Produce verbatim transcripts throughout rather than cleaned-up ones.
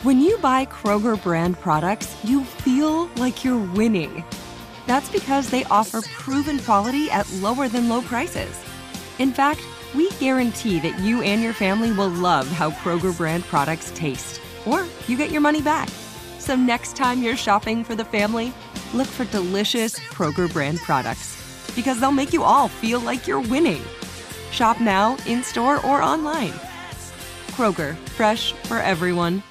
When you buy Kroger brand products, you feel like you're winning. That's because they offer proven quality at lower than low prices. In fact, we guarantee that you and your family will love how Kroger brand products taste, or you get your money back. So next time you're shopping for the family, look for delicious Kroger brand products, because they'll make you all feel like you're winning. Shop now, in-store, or online. Kroger, fresh for everyone.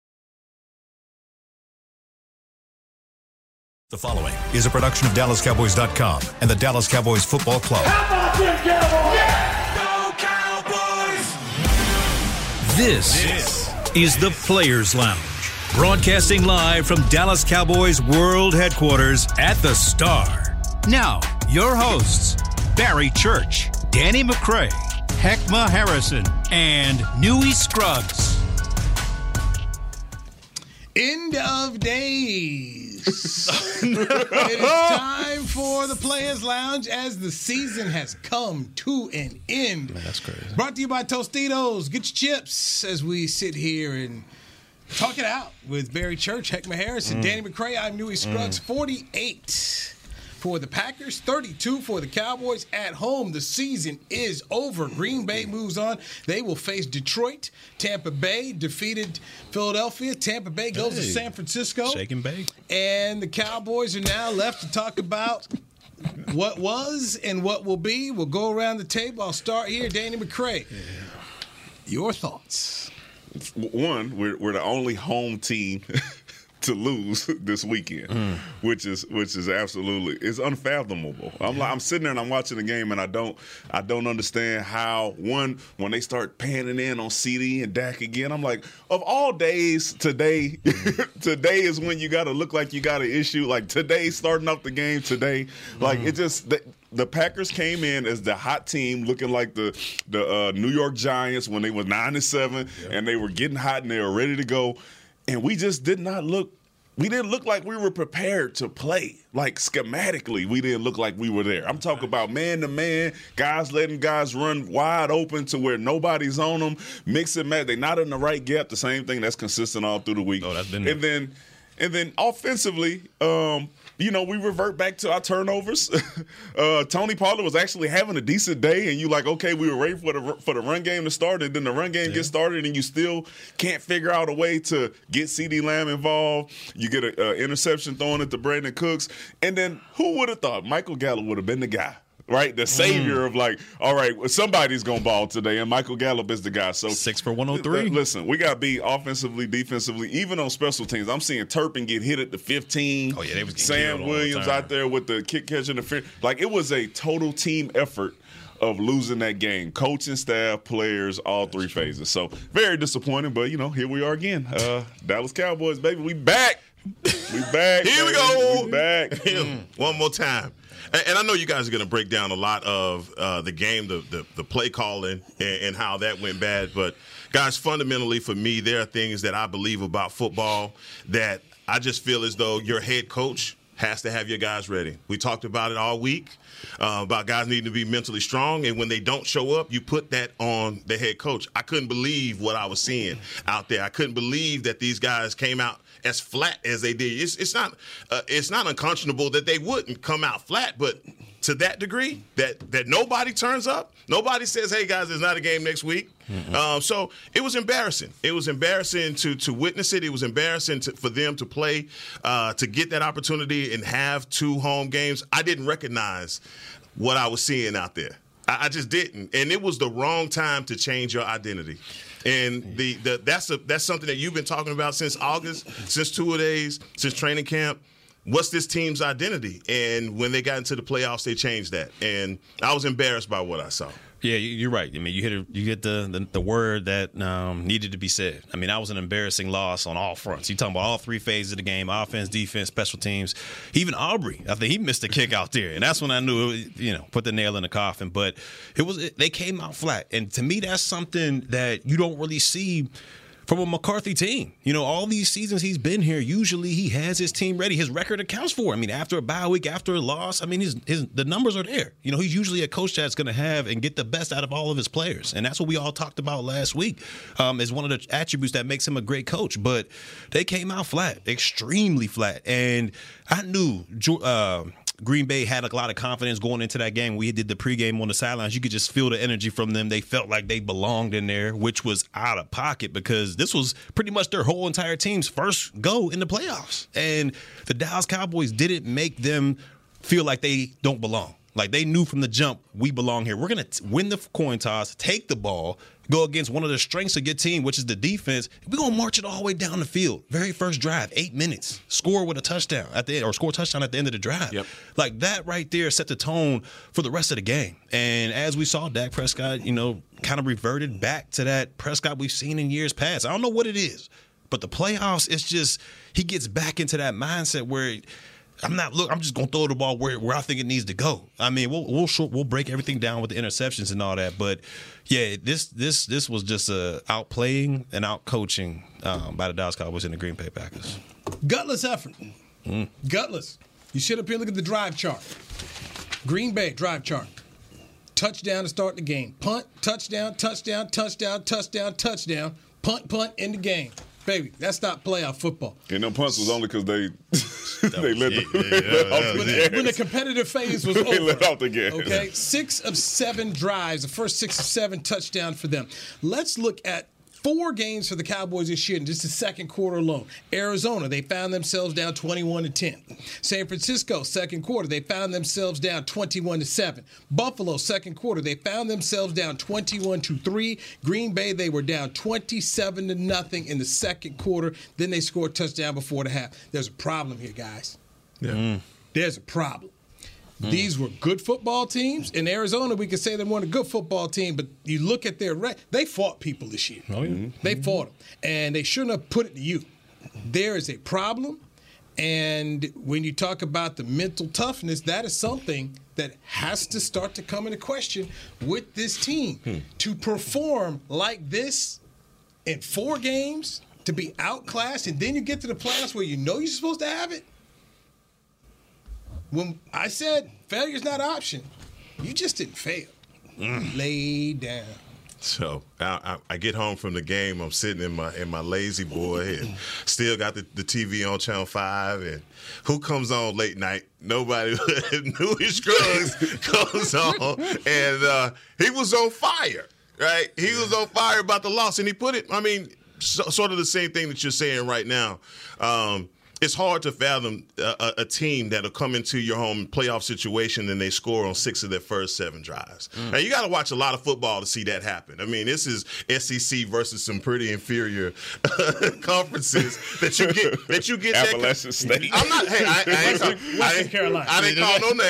The following is a production of Dallas Cowboys dot com and the Dallas Cowboys Football Club. How about them Cowboys? Yeah! Go Cowboys! This, this is the Players Lounge, broadcasting live from Dallas Cowboys World Headquarters at the Star. Now, your hosts, Barry Church, Danny McCray, Heckma Harrison, and Newy Scruggs. End of days. It is time for the Players Lounge as the season has come to an end. Man, that's crazy. Brought to you by Tostitos. Get your chips as we sit here and talk it out with Barry Church, Heckma Harrison, mm. Danny McCray. I'm Newy Scruggs. Mm. forty-eight for the Packers, thirty-two for the Cowboys at home. The season is over. Green Bay moves on. They will face Detroit. Tampa Bay defeated Philadelphia. Tampa Bay goes hey, to San Francisco. Shake and bake. And the Cowboys are now left to talk about what was and what will be. We'll go around the table. I'll start here. Danny McCray, yeah. Your thoughts? One, we're, we're the only home team to lose this weekend, mm. which is which is absolutely it's unfathomable. I'm like, I'm sitting there and I'm watching the game and I don't I don't understand how one when they start panning in on C D and Dak again. I'm like, of all days, today today is when you got to look like you got an issue. Like today, starting up the game today, like mm. it just. The, The Packers came in as the hot team, looking like the the uh, New York Giants when they were nine and seven, yep. and they were getting hot and they were ready to go. And we just did not look – we didn't look like we were prepared to play. Like, schematically, we didn't look like we were there. I'm talking about man-to-man, guys letting guys run wide open to where nobody's on them, mix and match. They're not in the right gap, the same thing that's consistent all through the week. Oh, that's been and then, and then offensively, um, you know, we revert back to our turnovers. uh, Tony Pollard was actually having a decent day, and you like, okay, we were ready for the for the run game to start, and then the run game yeah. gets started, and you still can't figure out a way to get CeeDee Lamb involved. You get an interception thrown at the Brandon Cooks, and then who would have thought Michael Gallup would have been the guy? Right, the savior mm. of like, all right, somebody's gonna ball today, and Michael Gallup is the guy. So six for one hundred three. Listen, we got to be offensively, defensively, even on special teams. I'm seeing Turpin get hit at the fifteen. Oh yeah, they was Sam Williams the out there with the kick catch interference. Like it was a total team effort of losing that game. Coaching staff, players, all That's three true. phases. So very disappointing, but you know, here we are again. Uh, Dallas Cowboys, baby, we back. We back. Here baby. we go. We back. Mm. One more time. And I know you guys are going to break down a lot of uh, the game, the, the the play calling, and, and how that went bad. But, guys, fundamentally for me, there are things that I believe about football that I just feel as though your head coach has to have your guys ready. We talked about it all week, uh, about guys needing to be mentally strong. And when they don't show up, you put that on the head coach. I couldn't believe what I was seeing out there. I couldn't believe that these guys came out as flat as they did. It's, it's not uh, it's not unconscionable that they wouldn't come out flat, but to that degree, that that nobody turns up, nobody says, hey, guys, there's not a game next week. Mm-hmm. Um, so it was embarrassing. It was embarrassing to to witness it. It was embarrassing to, for them to play, uh, to get that opportunity and have two home games. I didn't recognize what I was seeing out there. I, I just didn't. And it was the wrong time to change your identity. And the, the that's a, that's something that you've been talking about since August, since two-a-days, since training camp. What's this team's identity? And when they got into the playoffs, they changed that. And I was embarrassed by what I saw. Yeah, you're right. I mean, you hit a, you hit the, the the word that um, needed to be said. I mean, that was an embarrassing loss on all fronts. You're talking about all three phases of the game: offense, defense, special teams. Even Aubrey, I think he missed a kick out there, and that's when I knew, it, you know, put the nail in the coffin. But it was it, they came out flat, and to me, that's something that you don't really see from a McCarthy team. You know, all these seasons he's been here, usually he has his team ready. His record accounts for it. I mean, after a bye week, after a loss, I mean, his, his the numbers are there. You know, he's usually a coach that's going to have and get the best out of all of his players. And that's what we all talked about last week um, is one of the attributes that makes him a great coach. But they came out flat, extremely flat. And I knew uh, Green Bay had a lot of confidence going into that game. We did the pregame on the sidelines. You could just feel the energy from them. They felt like they belonged in there, which was out of pocket because this was pretty much their whole entire team's first go in the playoffs. And the Dallas Cowboys didn't make them feel like they don't belong. Like they knew from the jump, we belong here. We're going to win the coin toss, take the ball, go against one of the strengths of your team, which is the defense. We're going to march it all the way down the field. Very first drive, eight minutes. Score with a touchdown at the end, or score a touchdown at the end of the drive. Yep. Like that right there set the tone for the rest of the game. And as we saw, Dak Prescott, you know, kind of reverted back to that Prescott we've seen in years past. I don't know what it is, but the playoffs, it's just he gets back into that mindset where – I'm not look. I'm just gonna throw the ball where, where I think it needs to go. I mean, we'll we'll we'll break everything down with the interceptions and all that. But yeah, this this this was just a outplaying and out coaching um, by the Dallas Cowboys and the Green Bay Packers. Gutless effort. Mm. Gutless. You sit up here, look at the drive chart. Green Bay drive chart. Touchdown to start the game. Punt, touchdown, touchdown, touchdown, touchdown, touchdown. Punt, punt, in the game. Baby, that's not playoff football. And them punts was only because they they let, the, yeah, let yeah, off yeah, the when, gas. the, when the competitive phase was they over. let off the gas. Okay, six of seven drives, the first six of seven touchdown for them. Let's look at four games for the Cowboys this year in just the second quarter alone. Arizona, they found themselves down twenty-one to ten. San Francisco, second quarter, they found themselves down twenty-one to seven. Buffalo, second quarter, they found themselves down twenty-one to three. Green Bay, they were down twenty-seven to nothing in the second quarter. Then they scored a touchdown before the half. There's a problem here, guys. Yeah. Mm. There's a problem. Mm. These were good football teams. In Arizona, we could say they weren't a good football team, but you look at their record. They fought people this year. Oh, yeah. Mm-hmm. They fought them. And they shouldn't have put it to you. There is a problem. And when you talk about the mental toughness, that is something that has to start to come into question with this team. Hmm. To perform like this in four games, to be outclassed, and then you get to the playoffs where you know you're supposed to have it. When I said failure's not an option, you just didn't fail. Mm. Lay down. So I, I, I get home from the game. I'm sitting in my in my lazy boy and still got the, the T V on Channel five. And who comes on late night? Nobody. Newy Scruggs comes on, and uh, he was on fire. Right? He was on fire about the loss, and he put it. I mean, so, sort of the same thing that you're saying right now. Um, It's hard to fathom a, a team that'll come into your home playoff situation and they score on six of their first seven drives. Mm. Now, you got to watch a lot of football to see that happen. I mean, this is S E C versus some pretty inferior conferences that you get. That you get. Appalachian that, State. I'm not. Hey, I, I ain't call, Western I ain't, Carolina. I didn't call no names.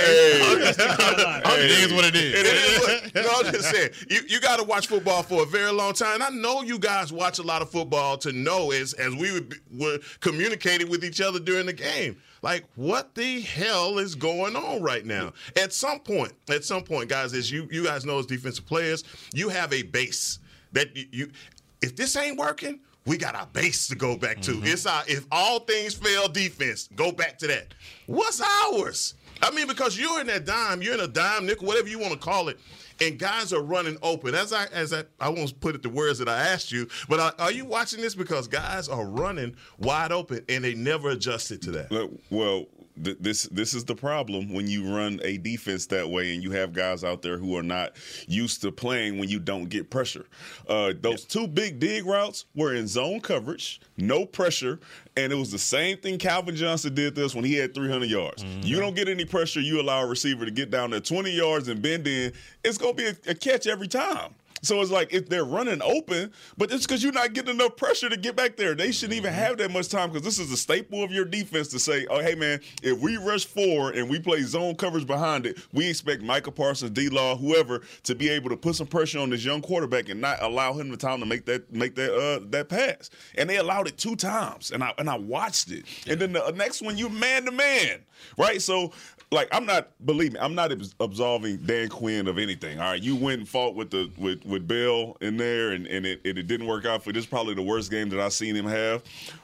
Hey. It is what it is. It is what, no, I'm just saying. You, you got to watch football for a very long time. I know you guys watch a lot of football to know as as we would, were communicating with each other during the game. Like, what the hell is going on right now? At some point, at some point, guys, as you you guys know as defensive players, you have a base that you, you if this ain't working, we got our base to go back to. Mm-hmm. It's our if all things fail defense, go back to that. What's ours? I mean, because you're in that dime, you're in a dime, nickel, whatever you want to call it. And guys are running open. As I as I, I won't put it the words that I asked you, but are, are you watching this because guys are running wide open and they never adjusted to that? Look, well, th- this this is the problem when you run a defense that way and you have guys out there who are not used to playing when you don't get pressure. Uh, those yep. two big dig routes were in zone coverage, no pressure, and it was the same thing Calvin Johnson did this when he had three hundred yards. Mm-hmm. You don't get any pressure, you allow a receiver to get down there twenty yards and bend in, it's going to be a, a catch every time. So it's like if they're running open, but it's because you're not getting enough pressure to get back there. They shouldn't even have that much time because this is a staple of your defense to say, oh, hey, man, if we rush forward and we play zone coverage behind it, we expect Micah Parsons, D-Law, whoever, to be able to put some pressure on this young quarterback and not allow him the time to make that make that uh, that pass. And they allowed it two times, and I and I watched it. Yeah. And then the next one, you man-to-man, right? So – like, I'm not, believe me, I'm not absolving Dan Quinn of anything. All right, you went and fought with the with with Bell in there, and, and it, it, it didn't work out for. This is probably the worst game that I've seen him have.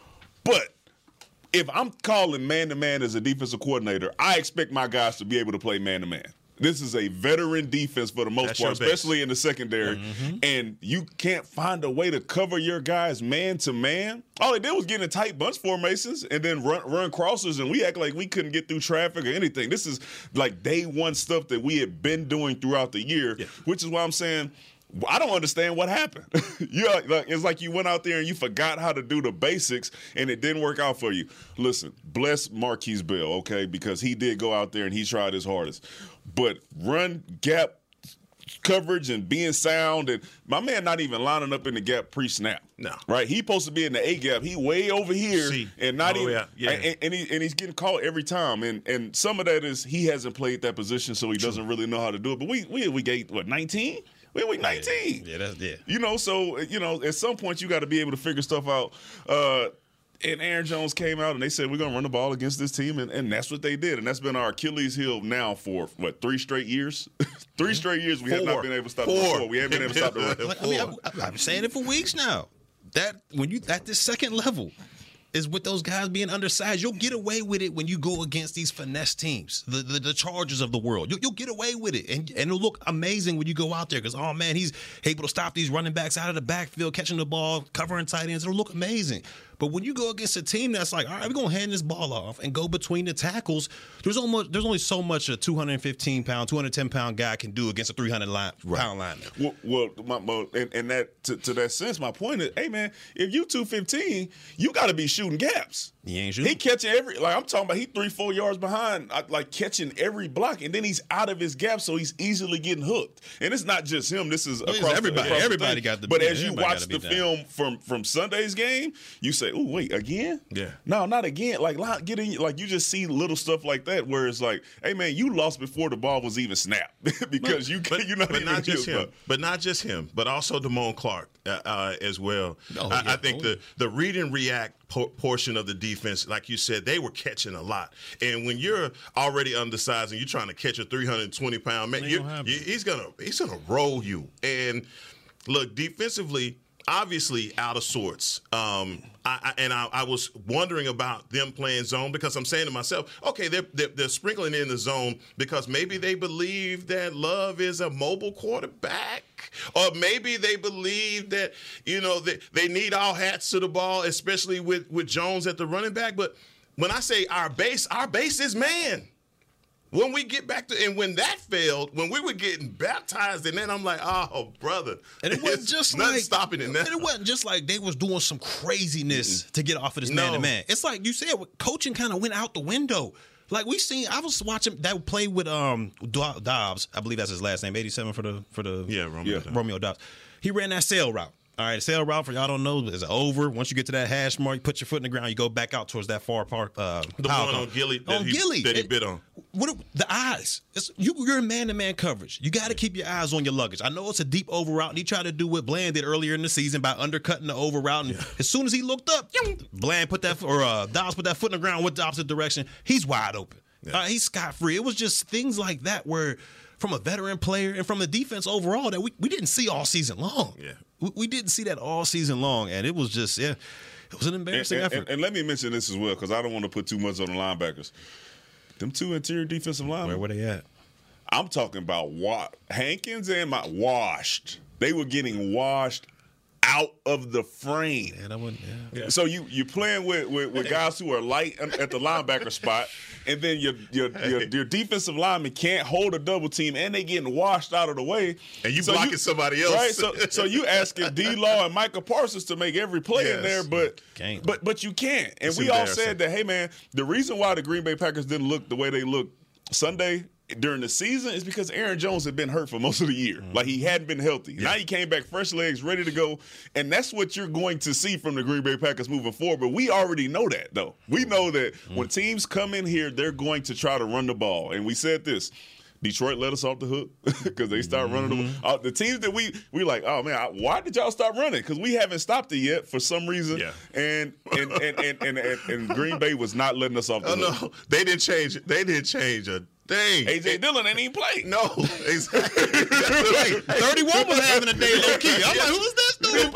But if I'm calling man-to-man as a defensive coordinator, I expect my guys to be able to play man-to-man. This is a veteran defense for the most That's part, your base. especially in the secondary. Mm-hmm. And you can't find a way to cover your guys man-to-man. All they did was get in tight bunch formations and then run, run crossers, and we act like we couldn't get through traffic or anything. This is like day one stuff that we had been doing throughout the year, yeah. which is why I'm saying – I don't understand what happened. you know, like, it's like you went out there and you forgot how to do the basics, and it didn't work out for you. Listen, bless Marquise Bell, okay, because he did go out there and he tried his hardest. But run gap coverage and being sound, and my man not even lining up in the gap pre-snap. No, right? He supposed to be in the A gap. He way over here, See. and not oh, even. Yeah. Yeah. And, and, he, and he's getting caught every time, and and some of that is he hasn't played that position, so he True. doesn't really know how to do it. But we we we gave what nineteen. We're week nineteen. Yeah, that's yeah. You know, so you know, at some point you got to be able to figure stuff out. Uh, and Aaron Jones came out and they said we're gonna run the ball against this team, and, and that's what they did. And that's been our Achilles heel now for what three straight years? three straight years we Four. have not been able to stop Four. the run. We haven't been able to stop the run. I mean, I, I've been saying it for weeks now. That when you at this second level is with those guys being undersized, you'll get away with it when you go against these finesse teams, the the, the Chargers of the world. You'll, you'll get away with it, and, and it'll look amazing when you go out there because, oh, man, he's able to stop these running backs out of the backfield, catching the ball, covering tight ends. It'll look amazing. But when you go against a team that's like, all right, we're going to hand this ball off and go between the tackles, there's almost there's only so much a two hundred fifteen pound, two hundred ten pound guy can do against a three hundred pound right. lineman. Well, well my, my, and, and that to, to that sense, my point is, hey, man, if you two fifteen, you got to be shooting gaps. He ain't shooting. He catching every, like I'm talking about, he three, four yards behind, like catching every block, and then he's out of his gap, so he's easily getting hooked. And it's not just him. This is well, across everybody. The, across everybody the got the. But yeah, as you watch the film from from Sunday's game, you say, "Oh, wait, again? Yeah, no, not again." Like, get in, like you just see little stuff like that where it's like, "Hey, man, you lost before the ball was even snapped because but, you but, you're not but even not just here, him, but. but not just him, but also Damone Clark uh, uh, as well. Oh, I, yeah. I think oh, the yeah. the read and react po- portion of the defense, like you said, they were catching a lot. And when you're already undersized and you're trying to catch a three hundred twenty pound man, you, you, he's gonna he's gonna roll you. And look, defensively, obviously out of sorts. Um, I, I, and I, I was wondering about them playing zone because I'm saying to myself, okay, they're, they're, they're sprinkling in the zone because maybe they believe that Love is a mobile quarterback. Or maybe they believe that, you know, they, they need all hats to the ball, especially with, with Jones at the running back. But when I say our base, our base is man. When we get back to, and when that failed, when we were getting baptized, and then I'm like, oh, brother. And it wasn't just nothing like stopping it now. And it wasn't just like they was doing some craziness mm-hmm. to get off of this no. man to man. It's like you said, coaching kind of went out the window. Like we seen, I was watching that play with um Dobbs. I believe that's his last name, eighty-seven for the for the yeah Romeo, yeah. Romeo Dobbs. He ran that sail route. All right, sail route, for y'all don't know, is over. Once you get to that hash mark, you put your foot in the ground, you go back out towards that far part. Uh, the one on Gilly that, on he, Gilly. that he it, bit on. What the eyes? It's, you, you're in man-to-man coverage. You got to keep your eyes on your luggage. I know it's a deep over route, and he tried to do what Bland did earlier in the season by undercutting the over route. And yeah. as soon as he looked up, Bland put that, or uh, Dobbs put that foot in the ground with the opposite direction. He's wide open. Yeah. Uh, he's scot-free. It was just things like that where, from a veteran player and from the defense overall, that we, we didn't see all season long. Yeah. We, we didn't see that all season long, and it was just, yeah, it was an embarrassing and, and, effort. And, and let me mention this as well, because I don't want to put too much on the linebackers. Them two interior defensive linemen. Where were they at? I'm talking about wa- Hankins and my washed. They were getting washed out of the frame. And I wouldn't, yeah. Yeah. So you you're playing with, with, with guys who are light at the linebacker spot, and then your your, your your defensive lineman can't hold a double team, and they getting washed out of the way. And you so blocking you, somebody else, right? So so you asking D-Law and Micah Parsons to make every play yes. in there, but can't. but but you can't. And it's we all said that, hey man, the reason why the Green Bay Packers didn't look the way they looked Sunday during the season is because Aaron Jones had been hurt for most of the year. Mm-hmm. Like, he hadn't been healthy. Yeah. Now he came back fresh legs, ready to go. And that's what you're going to see from the Green Bay Packers moving forward. But we already know that, though. We know that mm-hmm. when teams come in here, they're going to try to run the ball. And we said this. Detroit let us off the hook because they start running mm-hmm. the, uh, the teams that we we like. Oh man, why did y'all stop running? Because we haven't stopped it yet for some reason. Yeah. And and and and, and, and and Green Bay was not letting us off the oh, hook. No, they didn't change it. They didn't change a. thing. A J Dillon ain't even played. No, exactly. thirty-one was having a day low key. I'm like, who's this dude?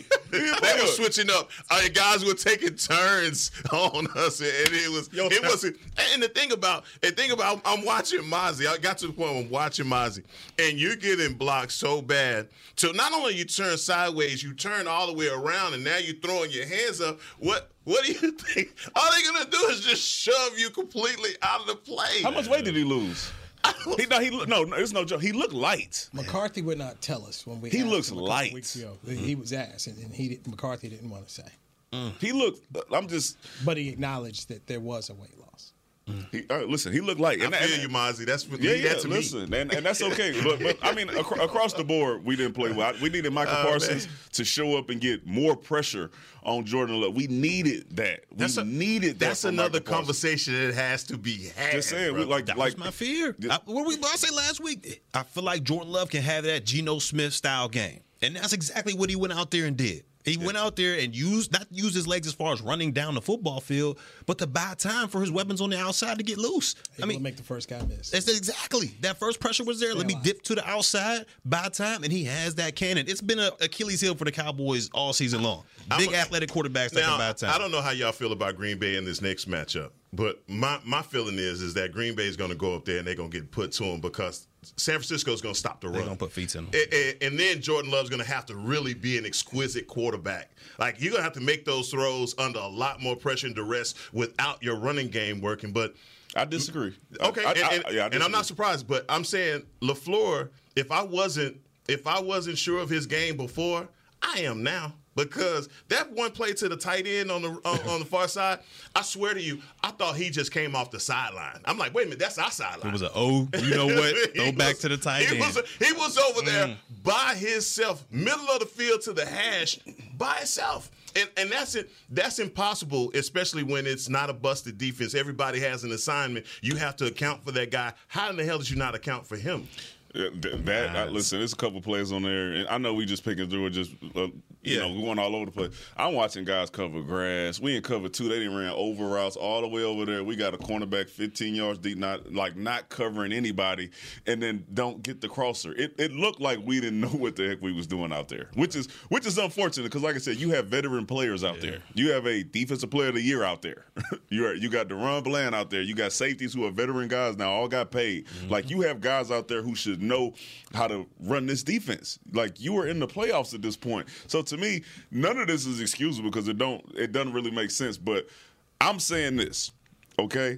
They were switching up. Uh, guys were taking turns on us, and it was Yo, it was. And the thing about and thing about, I'm watching Mozzie. I got to the point where I'm watching Mozzie, and you're getting blocked so bad. So not only you turn sideways, you turn all the way around, and now you're throwing your hands up. What what do you think? All they're gonna do is just shove you completely out of the play. How much weight did he lose? He, no, he no, no, it's no joke. He looked light. McCarthy would not tell us when we. He asked looks him a couple light. Weeks ago. He was asked, and, and he did, McCarthy didn't want to say, He looked. I'm just. but he acknowledged that there was a weight loss. He, uh, listen, he looked light. I And, feel and, you, Mozzie. That's what Yeah, leave yeah. that to Listen, me. and, and that's okay. But, but I mean, ac- across the board, we didn't play well. We needed Michael Oh, Parsons man. to show up and get more pressure on Jordan Love. We needed that. We That's a, needed that. That's from another Michael Parsons. conversation that has to be had. Just saying, we, brother. like, That like was my fear. I, what did we, what I say last week? I feel like Jordan Love can have that Geno Smith style game, and that's exactly what he went out there and did. He went out there and used not used his legs as far as running down the football field, but to buy time for his weapons on the outside to get loose. Able I mean, to make the first guy miss. that's exactly that first pressure was there. Let me alive. dip to the outside, buy time, and he has that cannon. It's been an Achilles heel for the Cowboys all season long. Big I'm- athletic quarterbacks that Now, can buy time. I don't know how y'all feel about Green Bay in this next matchup, but my, my feeling is is that Green Bay is going to go up there and they're going to get put to them because San Francisco is going to stop the run. They're gonna put feet in them. And, and, and then Jordan Love's going to have to really be an exquisite quarterback. Like, you're going to have to make those throws under a lot more pressure and duress without your running game working. But I disagree. okay, I, and, I, and, I, yeah, I and I'm not disagree. surprised, but I'm saying LaFleur, if I wasn't if I wasn't sure of his game before, I am now. Because that one play to the tight end on the on, on the far side, I swear to you, I thought he just came off the sideline. I'm like, wait a minute, that's our sideline. It was an oh, you know what? He Throw back was- to the tight he end. Was, he was over there Mm. by himself, middle of the field to the hash, by himself. And and that's it. That's impossible, especially when it's not a busted defense. Everybody has an assignment. You have to account for that guy. How in the hell did you not account for him? Yeah, th- that I, listen, there's a couple plays on there, and I know we just picking through it, just uh, you Yeah. know, going all over the place. I'm watching guys cover grass. We in cover two. They didn't ran over routes all the way over there. We got a cornerback fifteen yards deep, not like not covering anybody, and then don't get the crosser. It it looked like we didn't know what the heck we was doing out there, which is which is unfortunate because, like I said, you have veteran players out there. You have a defensive player of the year out there. you are, you got Deron Bland out there. You got safeties who are veteran guys now, all got paid. Mm-hmm. Like you have guys out there who should know how to run this defense. Like you are in the playoffs at this point. So to me, none of this is excusable because it don't it doesn't really make sense. But I'm saying this, okay?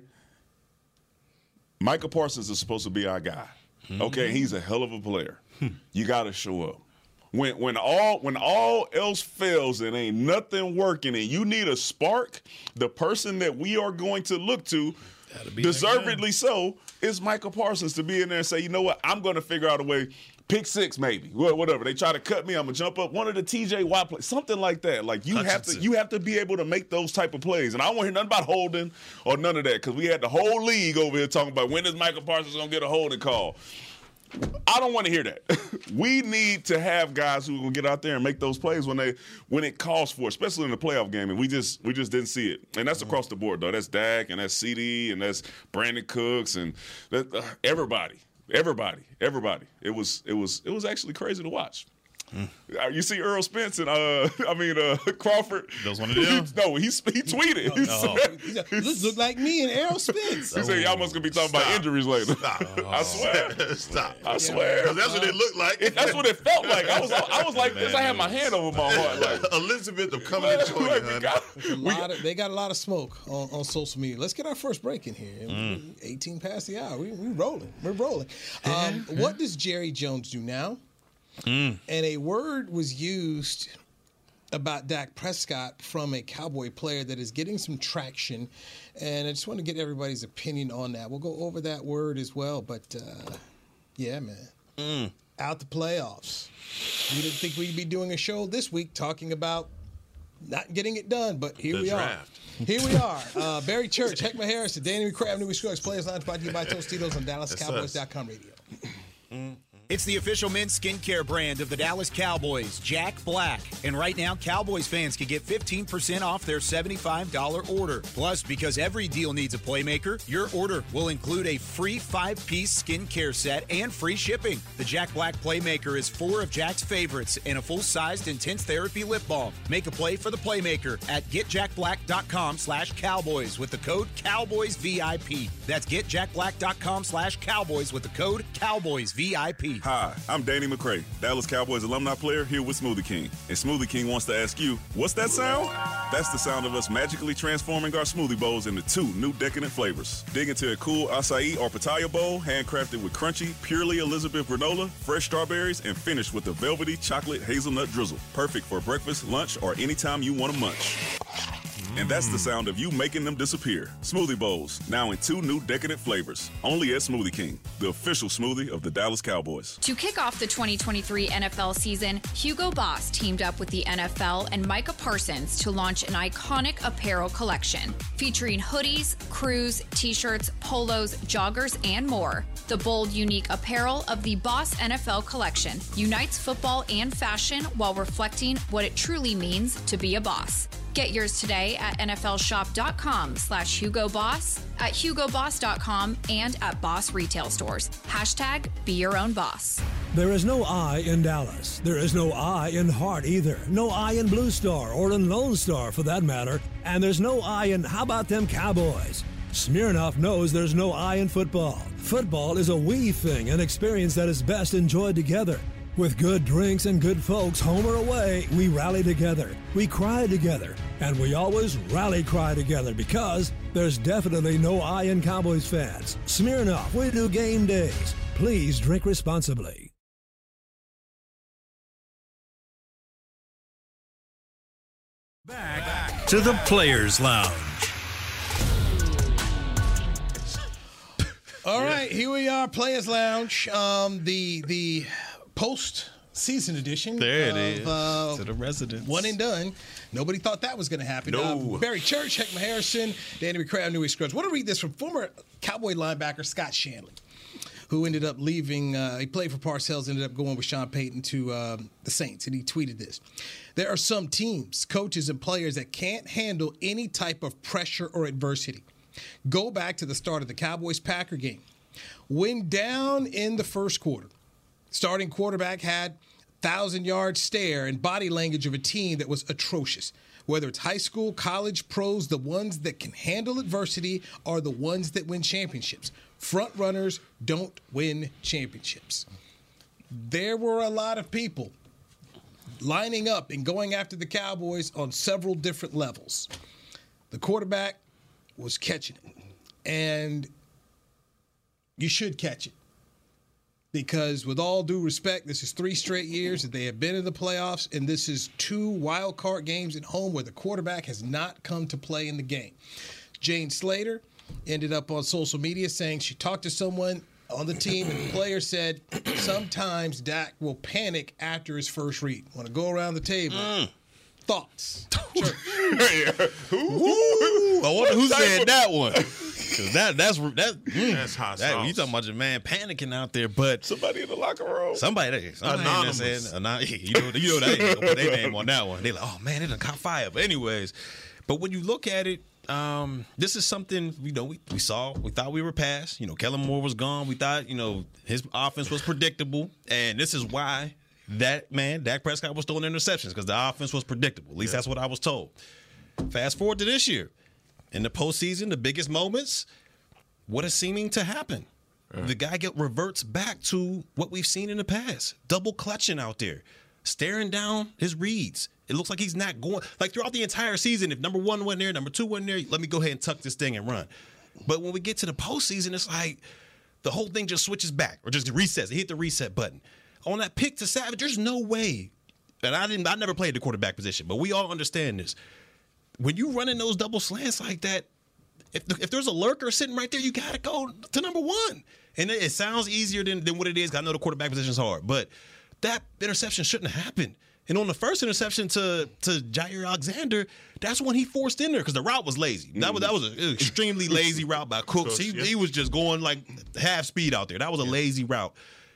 Micah Parsons is supposed to be our guy. Okay, he's a hell of a player. You got to show up. When when all when all else fails and ain't nothing working and you need a spark, the person that we are going to look to, deservedly so, is Michael Parsons to be in there and say, you know what, I'm going to figure out a way. Pick six, maybe. Well, whatever. They try to cut me, I'm gonna jump up. One of the T J Watt plays, something like that. Like you have to, Hutchinson. you have to be able to make those type of plays. And I don't want to hear nothing about holding or none of that because we had the whole league over here talking about when is Michael Parsons gonna get a holding call. I don't want to hear that. We need to have guys who will get out there and make those plays when they when it calls for, it, especially in the playoff game. And we just we just didn't see it. And that's across the board though. That's Dak and that's C D and that's Brandon Cooks and that, uh, everybody, everybody, everybody. It was it was it was actually crazy to watch. Mm. Uh, you see Earl Spence and uh, I mean uh, Crawford. Those one of them? no, he he tweeted. He Oh, said, he said, this look like me and Errol Spence. he said y'all must gonna be talking about injuries later. I swear. Stop. I swear. 'Cause that's what it looked like. It, that's what it felt like. I was, I was like this. I had my hand over my heart. Like, Elizabeth, I'm coming to join you, like, we honey. got, A we, lot of, they got a lot of smoke on, on social media. Let's get our first break in here. eighteen past the hour. We we rolling. We're rolling. Um, what does Jerry Jones do now? And a word was used about Dak Prescott from a Cowboy player that is getting some traction. And I just want to get everybody's opinion on that. We'll go over that word as well. But, uh, yeah, man. Out the playoffs. We didn't think we'd be doing a show this week talking about not getting it done, but here The we draft. are. Here we are. Uh, Barry Church, Heckma Harris, and Danny McCray, Newey Scruggs, Players Lounge, brought to you by Tostitos on Dallas Cowboys dot com radio. It's the official men's skincare brand of the Dallas Cowboys, Jack Black. And right now, Cowboys fans can get fifteen percent off their seventy-five dollars order. Plus, because every deal needs a playmaker, your order will include a free five-piece skincare set and free shipping. The Jack Black Playmaker is four of Jack's favorites and a full-sized intense therapy lip balm. Make a play for the Playmaker at getjackblack.com slash cowboys with the code CowboysVIP. That's getjackblack.com slash cowboys with the code CowboysVIP. Hi, I'm Danny McCray, Dallas Cowboys alumni player here with Smoothie King. And Smoothie King wants to ask you, what's that sound? That's the sound of us magically transforming our smoothie bowls into two new decadent flavors. Dig into a cool acai or pitaya bowl, handcrafted with crunchy, purely Elizabeth granola, fresh strawberries, and finished with a velvety chocolate hazelnut drizzle. Perfect for breakfast, lunch, or anytime you want to munch. And that's the sound of you making them disappear. Smoothie bowls, now in two new decadent flavors. Only at Smoothie King, the official smoothie of the Dallas Cowboys. To kick off the twenty twenty-three N F L season, Hugo Boss teamed up with the N F L and Micah Parsons to launch an iconic apparel collection featuring hoodies, crews, t-shirts, polos, joggers, and more. The bold, unique apparel of the Boss N F L collection unites football and fashion while reflecting what it truly means to be a boss. Get yours today at nflshop.com slash Hugo Boss, at hugoboss dot com, and at Boss retail stores. Hashtag be your own boss. There is no I in Dallas. There is no I in Hart either. No I in Blue Star or in Lone Star for that matter. And there's no I in how about them Cowboys? Smirnoff knows there's no I in football. Football is a we thing, an experience that is best enjoyed together. With good drinks and good folks, home or away, we rally together, we cry together, and we always rally cry together because there's definitely no I in Cowboys fans. Smirnoff, we do game days. Please drink responsibly. Back to the Players Lounge. All right, here we are, Players Lounge. Um, the the post-season edition. There it of, is. Uh, to the residents. One and done. Nobody thought that was going to happen. No. Uh, Barry Church, Heckma Harrison, Danny McCray, I'm Newey Scruggs. I want to read this from former Cowboy linebacker Scott Shanley, who ended up leaving. Uh, he played for Parcells, ended up going with Sean Payton to uh, the Saints, and he tweeted this. There are some teams, coaches, and players that can't handle any type of pressure or adversity. Go back to the start of the Cowboys-Packer game. When down in the first quarter, starting quarterback had thousand-yard stare and body language of a team that was atrocious. Whether it's high school, college, pros, the ones that can handle adversity are the ones that win championships. Front runners don't win championships. There were a lot of people lining up and going after the Cowboys on several different levels. The quarterback was catching it. And you should catch it. Because with all due respect, this is three straight years that they have been in the playoffs, and this is two wild card games at home where the quarterback has not come to play in the game. Jane Slater ended up on social media saying she talked to someone on the team, and the player said sometimes Dak will panic after his first read. Want to go around the table. Mm. Thoughts? Sure. Ooh, I wonder who said that one. Cause that that's that mm, that's hot that, sauce. You talking about your man panicking out there, but Somebody in the locker room. somebody, somebody Anonymous. Said, anon- you know, you know they ain't gonna put their name on that one. They like, oh man, it done caught fire. But anyways, but when you look at it, um, this is something you know we, we saw. We thought we were past. You know, Kellen Moore was gone. We thought you know his offense was predictable, and this is why that man Dak Prescott was throwing interceptions because the offense was predictable. At least yeah. that's what I was told. Fast forward to this year. In the postseason, the biggest moments, what is seeming to happen? Yeah. The guy get reverts back to what we've seen in the past. Double clutching out there, staring down his reads. It looks like he's not going. Like throughout the entire season, if number one wasn't there, number two wasn't there, let me go ahead and tuck this thing and run. But when we get to the postseason, it's like the whole thing just switches back or just resets. They hit the reset button. On that pick to Savage, there's no way. And I didn't. I never played the quarterback position, but we all understand this. When you running those double slants like that, if the, if there's a lurker sitting right there, you got to go to number one. And it, it sounds easier than, than what it is. I know the quarterback position is hard, but that interception shouldn't have happened. And on the first interception to to Jair Alexander, that's when he forced in there because the route was lazy. That was that was an extremely lazy route by Cooks. He, yeah. he was just going like half speed out there. That was a yeah. lazy route.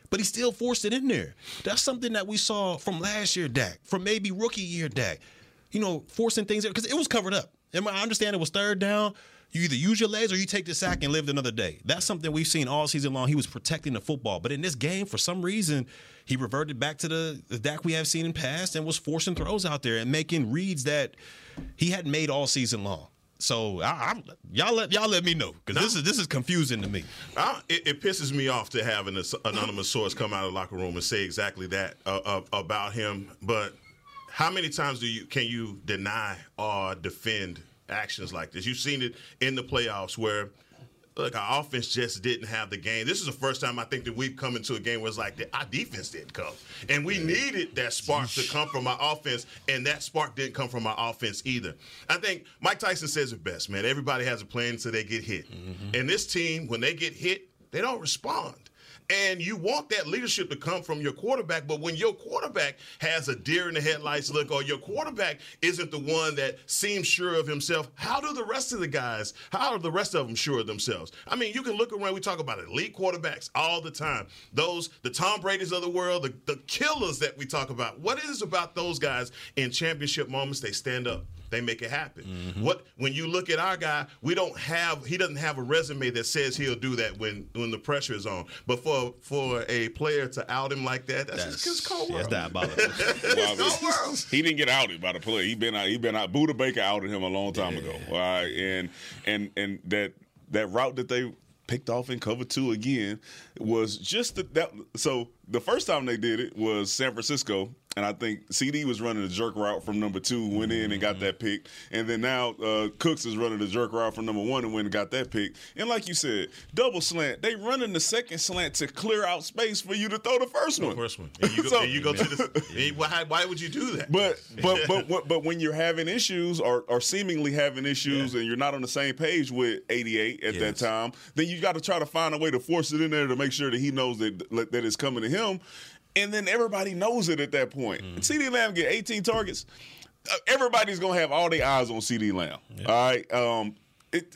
but he still forced it in there. That's something that we saw from last year, Dak, from maybe rookie year, Dak. You know, forcing things because it was covered up. And I understand it was third down. You either use your legs or you take the sack and live another day. That's something we've seen all season long. He was protecting the football. But in this game, for some reason, he reverted back to the, the Dak we have seen in past and was forcing throws out there and making reads that he hadn't made all season long. So I, I, y'all let y'all let me know because no. this is this is confusing to me. I, it, it pisses me off to have an anonymous source come out of the locker room and say exactly that uh, uh, about him. But how many times do you can you deny or defend actions like this? You've seen it in the playoffs where, look, our offense just didn't have the game. This is the first time I think that we've come into a game where it's like that our defense didn't come. And we needed that spark to come from our offense, and that spark didn't come from our offense either. I think Mike Tyson says it best, man. Everybody has a plan until they get hit. Mm-hmm. And this team, when they get hit, they don't respond. And you want that leadership to come from your quarterback, but when your quarterback has a deer in the headlights look or your quarterback isn't the one that seems sure of himself, how do the rest of the guys, how are the rest of them sure of themselves? I mean, you can look around, we talk about elite quarterbacks all the time. Those, the Tom Brady's of the world, the, the killers that we talk about. What is about those guys in championship moments? They stand up. They make it happen. Mm-hmm. What when you look at our guy, we don't have he doesn't have a resume that says he'll do that when, when the pressure is on. But for for a player to out him like that, that's, that's just cold world. That's diabolical. Well, I mean, he didn't get outed by the player. He been out. He been out. Buda Baker outed him a long time yeah. ago. All right, and and and that that route that they picked off in cover two again was just the, that. So the first time they did it was San Francisco. And I think C D was running a jerk route from number two, went in and got that pick. And then now uh, Cooks is running a jerk route from number one and went and got that pick. And like you said, double slant. They running the second slant to clear out space for you to throw the first one. The first one. And you go, so, and you go to the. Why, why would you do that? But but but but, but when you're having issues or, or seemingly having issues, yeah. and you're not on the same page with eighty-eight at yes. that time, then you got to try to find a way to force it in there to make sure that he knows that that it's coming to him. And then everybody knows it at that point. Mm. CeeDee Lamb get eighteen targets. Uh, everybody's gonna have all their eyes on CeeDee Lamb. Yeah. All right. Um, it.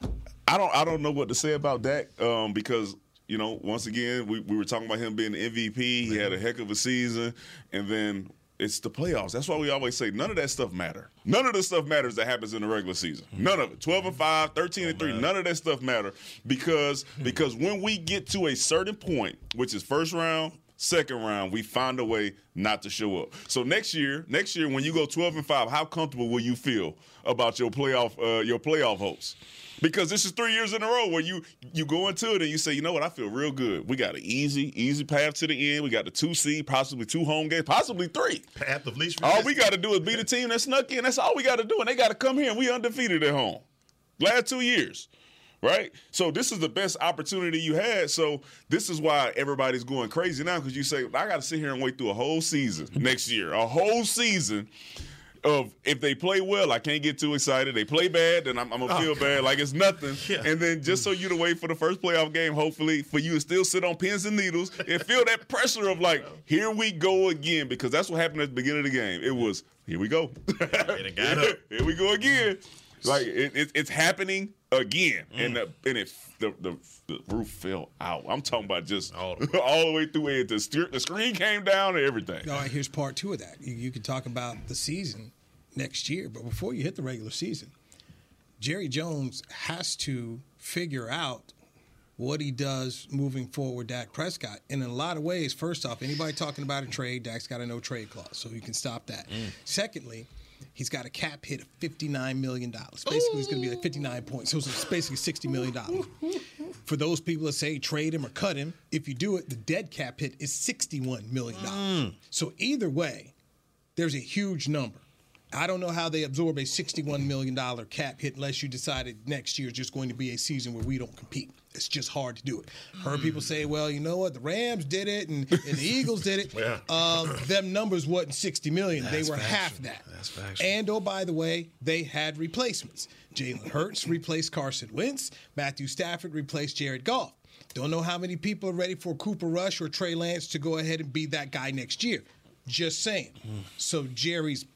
I don't. I don't know what to say about Dak um, because you know once again we, we were talking about him being the M V P. He had a heck of a season, and then it's the playoffs. That's why we always say none of that stuff matter. None of the stuff matters that happens in the regular season. None of it. twelve and five, thirteen and three. None of that stuff matter because because when we get to a certain point, which is first round. Second round, we find a way not to show up. So next year, next year when you go twelve and five, how comfortable will you feel about your playoff uh, your playoff hopes? Because this is three years in a row where you you go into it and you say, you know what, I feel real good. We got an easy, easy path to the end. We got the two seed, possibly two home games, possibly three. Path of least resistance. All we got to do is beat a team that snuck in. That's all we got to do. And they got to come here and we undefeated at home. Last two years. Right? So this is the best opportunity you had. So this is why everybody's going crazy now because you say, I got to sit here and wait through a whole season next year. A whole season of if they play well, I can't get too excited. They play bad, then I'm, I'm going to feel oh, bad like it's nothing. Yeah. And then just so you to wait for the first playoff game, hopefully, for you to still sit on pins and needles and feel that pressure of like, here we go again because that's what happened at the beginning of the game. It was, here we go. Here we go again. Like, it, it, it's happening again, mm. and the and it the, the the roof fell out. I'm talking about just all the way, all the way through it. The, st- the screen came down and everything. All right, here's part two of that. You, you can talk about the season next year, but before you hit the regular season, Jerry Jones has to figure out what he does moving forward, Dak Prescott. And in a lot of ways, first off, anybody talking about a trade, Dak's got a no trade clause, so you can stop that. Mm. Secondly, he's got a cap hit of fifty-nine million dollars. Basically, it's going to be like fifty-nine points. So it's basically sixty million dollars. For those people that say trade him or cut him, if you do it, the dead cap hit is sixty-one million dollars. Mm. So either way, there's a huge number. I don't know how they absorb a sixty-one million dollars cap hit unless you decided next year is just going to be a season where we don't compete. It's just hard to do it. Heard people say, well, you know what, the Rams did it and, and the Eagles did it. Yeah. Um, them numbers wasn't sixty million dollars. That's they were factual. half that. That's factual. And, oh, by the way, they had replacements. Jalen Hurts replaced Carson Wentz. Matthew Stafford replaced Jared Goff. Don't know how many people are ready for Cooper Rush or Trey Lance to go ahead and be that guy next year. Just saying. Mm. So Jerry's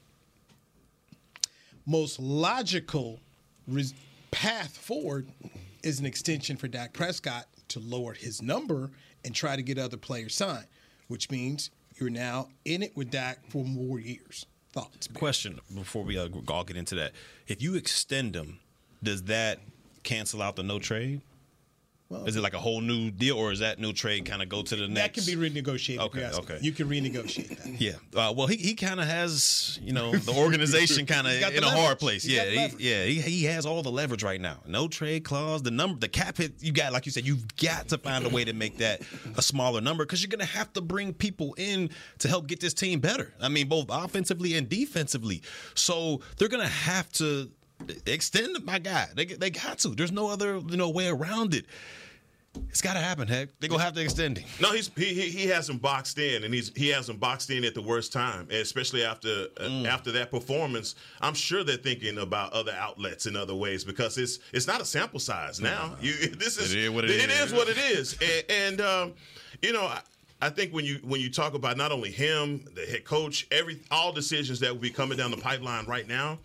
most logical res- path forward is an extension for Dak Prescott to lower his number and try to get other players signed, which means you're now in it with Dak for more years. Thoughts? Barry? Question before we uh, all get into that. If you extend him, does that cancel out the no trade? Well, is it like a whole new deal, or is that no trade kind of go to the next? That can be renegotiated. Okay, yes. okay. You can renegotiate that. Yeah. Uh, well, he, he kind of has, you know, the organization kind of in a leverage. hard place. He's yeah, he, yeah. He, he has all the leverage right now. No trade clause, the number, the cap hit. You got, like you said, you've got to find a way to make that a smaller number because you're going to have to bring people in to help get this team better. I mean, both offensively and defensively. So they're going to have to extend my guy. They they got to. There's no other you know way around it. It's got to happen, heck. They're going to have to extend him. No, he's he he, he has him boxed in, and he's he has him boxed in at the worst time, and especially after mm. uh, after that performance. I'm sure they're thinking about other outlets in other ways because it's it's not a sample size now. No. You this is it is what it, it is. is what it is, and, and um, you know. I, I think when you when you talk about not only him, the head coach, every all decisions that will be coming down the pipeline right now.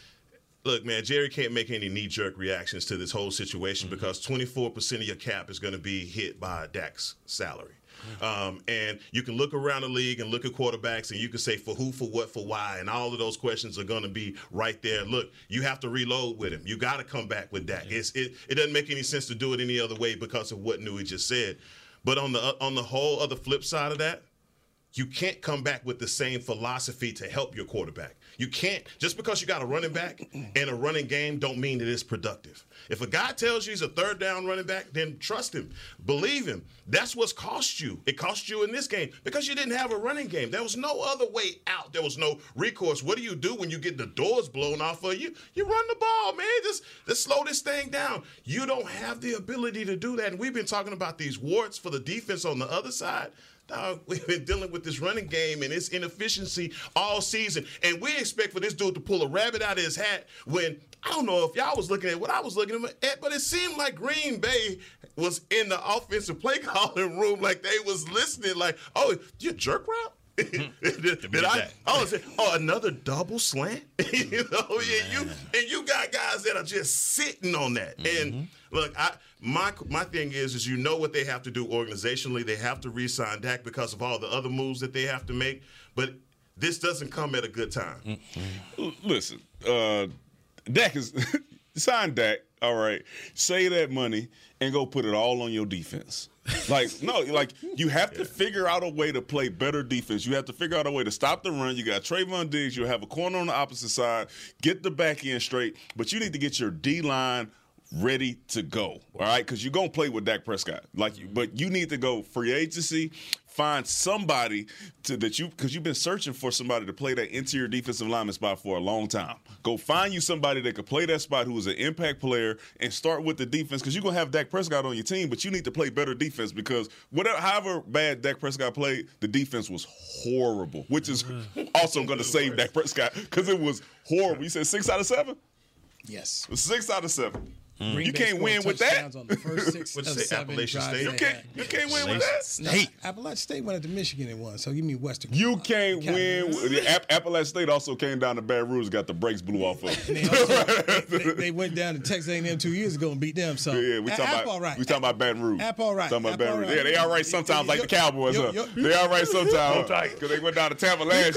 Look, man, Jerry can't make any knee-jerk reactions to this whole situation mm-hmm. because twenty-four percent of your cap is going to be hit by Dak's salary. Mm-hmm. Um, and you can look around the league and look at quarterbacks and you can say for who, for what, for why, and all of those questions are going to be right there. Look, you have to reload with him. You got to come back with Dak. Yeah. It's, it, it doesn't make any sense to do it any other way because of what Newey just said. But on the on the whole other flip side of that, you can't come back with the same philosophy to help your quarterback. You can't, just because you got a running back and a running game don't mean that it's productive. If a guy tells you he's a third down running back, then trust him. Believe him. That's what's cost you. It cost you in this game because you didn't have a running game. There was no other way out. There was no recourse. What do you do when you get the doors blown off of you? You run the ball, man. Just, just slow this thing down. You don't have the ability to do that. And we've been talking about these warts for the defense on the other side. Dog, we've been dealing with this running game and its inefficiency all season. And we expect for this dude to pull a rabbit out of his hat when, I don't know if y'all was looking at what I was looking at, but it seemed like Green Bay was in the offensive play calling room like they was listening like, oh, you jerk route? did, did I? Oh, oh, another double slant? you know, yeah, you and you got guys that are just sitting on that. Mm-hmm. And look, I my my thing is, is you know what they have to do organizationally. They have to re-sign Dak because of all the other moves that they have to make. But this doesn't come at a good time. Mm-hmm. Listen, uh, Dak is sign Dak. All right, save that money and go put it all on your defense. Like, no, like you have to figure out a way to play better defense. You have to figure out a way to stop the run. You got Trayvon Diggs. You have a corner on the opposite side. Get the back end straight. But you need to get your D-line ready to go, all right? Because you're going to play with Dak Prescott. Like, you, But you need to go free agency, find somebody to that you – because you've been searching for somebody to play that interior defensive lineman spot for a long time. Go find you somebody that could play that spot who is an impact player and start with the defense because you're going to have Dak Prescott on your team, but you need to play better defense because whatever, however bad Dak Prescott played, the defense was horrible, which is also going to save Dak Prescott because it was horrible. You said six out of seven? Yes. Six out of seven. Mm. You can't win with that. On the first six of say, seven Appalachian State? You can't, you can't win with that. State. No, Appalachian State went into Michigan and won, so give me Western. You can't win. With, App, Appalachian State also came down to Baton Rouge, got the brakes blew off of them. They, also, they, they went down to Texas A and M two years ago and beat them. So yeah, we talking about all right. we talking about Baton Rouge. App all right. Talking about App Baton Rouge. Right. Yeah, they all right sometimes, like the Cowboys. Yo, Huh? yo, They all right sometimes because they went down to Tampa last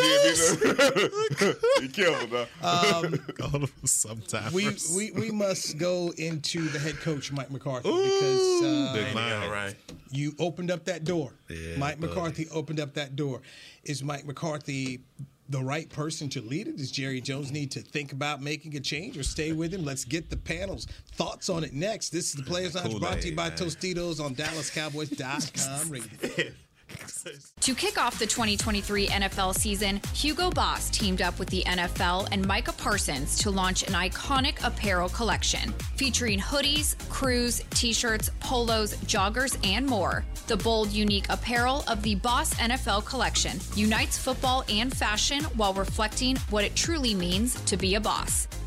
year. Be careful, though. Um, sometimes we, we we must go into the head coach Mike McCarthy because uh, big man, all right. You opened up that door. Yeah, Mike buddy. McCarthy opened up that door. Is Mike McCarthy the right person to lead it? Does Jerry Jones need to think about making a change or stay with him? Let's get the panel's thoughts on it next. This is the Players Lounge Cool brought to you by man. Tostitos on Dallas Cowboys dot com radio. To kick off the twenty twenty-three N F L season, Hugo Boss teamed up with the N F L and Micah Parsons to launch an iconic apparel collection featuring hoodies, crews, t-shirts, polos, joggers, and more. The bold, unique apparel of the Boss N F L collection unites football and fashion while reflecting what it truly means to be a boss.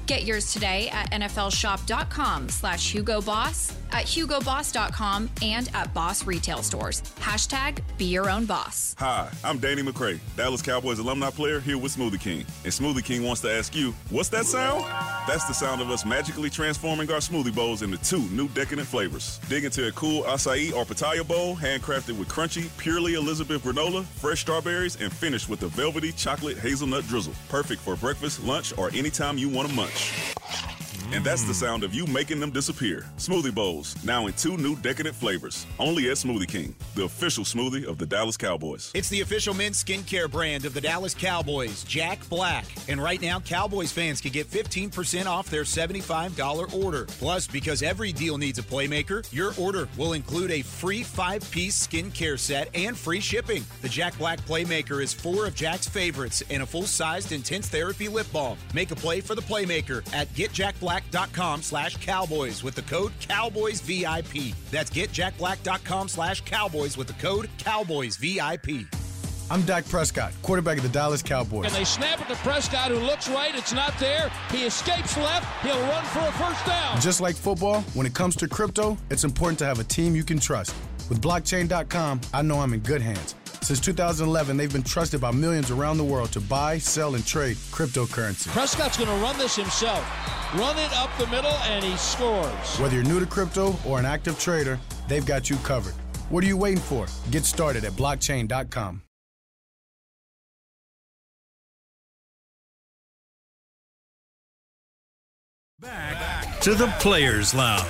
Get yours today at nflshop.com slash Hugo Boss, at hugo boss dot com, and at Boss retail stores. Hashtag be your own boss. Hi, I'm Danny McCray, Dallas Cowboys alumni player here with Smoothie King. And Smoothie King wants to ask you, what's that sound? That's the sound of us magically transforming our smoothie bowls into two new decadent flavors. Dig into a cool acai or pitaya bowl, handcrafted with crunchy, purely Elizabeth granola, fresh strawberries, and finished with a velvety chocolate hazelnut drizzle. Perfect for breakfast, lunch, or anytime you want to munch. And that's the sound of you making them disappear. Smoothie bowls, now in two new decadent flavors. Only at Smoothie King, the official smoothie of the Dallas Cowboys. It's the official men's skincare brand of the Dallas Cowboys, Jack Black. And right now, Cowboys fans can get fifteen percent off their seventy-five dollars order. Plus, because every deal needs a playmaker, your order will include a free five-piece skincare set and free shipping. The Jack Black Playmaker is four of Jack's favorites and a full-sized intense therapy lip balm. Make a play for the playmaker at get jack black dot com slash cowboys with the code Cowboys V I P. That's get jack black dot com slash cowboys with the code Cowboys V I P. I'm Dak Prescott, quarterback of the Dallas Cowboys. And they snap it to Prescott, who looks right. It's not there. He escapes left. He'll run for a first down. Just like football, when it comes to crypto, it's important to have a team you can trust. With blockchain dot com, I know I'm in good hands. Since two thousand eleven, they've been trusted by millions around the world to buy, sell, and trade cryptocurrency. Prescott's going to run this himself. Run it up the middle, and he scores. Whether you're new to crypto or an active trader, they've got you covered. What are you waiting for? Get started at blockchain dot com. Back to the Players Lounge.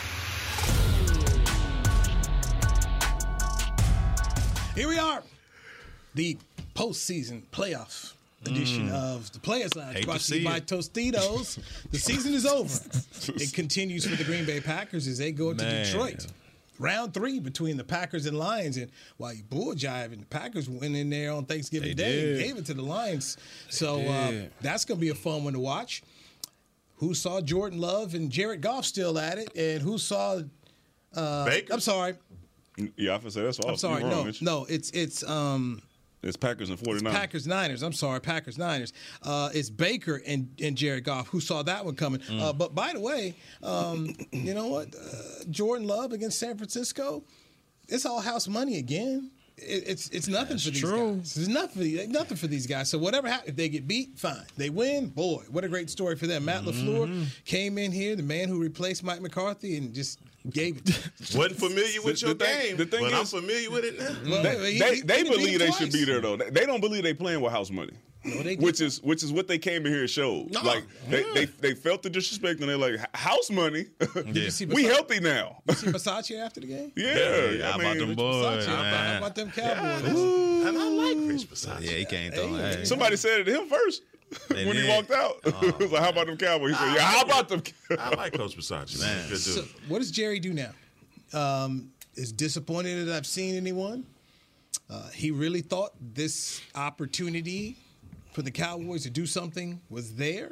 Here we are, the postseason playoff edition mm. of the Players Lounge, Hate brought to to you see by it. Tostitos. The season is over. It continues for the Green Bay Packers as they go to Man. Detroit. Round three between the Packers and Lions. And while you bull jiving, the Packers went in there on Thanksgiving They Day did. and gave it to the Lions. So They uh, did. that's going to be a fun one to watch. Who saw Jordan Love and Jared Goff still at it? And who saw uh, Baker? I'm sorry. Yeah, I can say that's all. I'm sorry. You're No, wrong, Mitch. no, it's it's um It's Packers and forty-nine. Packers Niners. I'm sorry, Packers Niners. Uh, it's Baker and, and Jared Goff who saw that one coming. Mm. Uh, but by the way, um, you know what? Uh, Jordan Love against San Francisco. It's all house money again. It, it's it's nothing That's for these true. guys. It's nothing nothing for these guys. So whatever happens, if they get beat, fine. They win, boy, what a great story for them. Matt Mm-hmm. LaFleur came in here, the man who replaced Mike McCarthy, and just gave it. To him. Wasn't familiar with The- your the thing- game, the thing but I'm is- familiar with it now. Well, They, he- they, he- they he beat believe him they twice. should be there though. They they don't believe they playing with house money. No, they which is which is what they came in here and showed. No, like they, yeah. they they felt the disrespect and they're like, house money. Yeah. see we Versace- healthy now. You see Versace after the game? yeah, Yeah, how I about mean, them boys, Versace, how about, how man? about them Cowboys? And I like Rich Versace. Yeah, he can't throw Hey. hey. Somebody said it to him first They when he did. walked out. It was like, how about them Cowboys? He said, yeah, how about them? I like Coach Versace. Man. Good dude. So, what does Jerry do now? Um, is disappointed that I've seen anyone. Uh, he really thought this opportunity for the Cowboys to do something was there.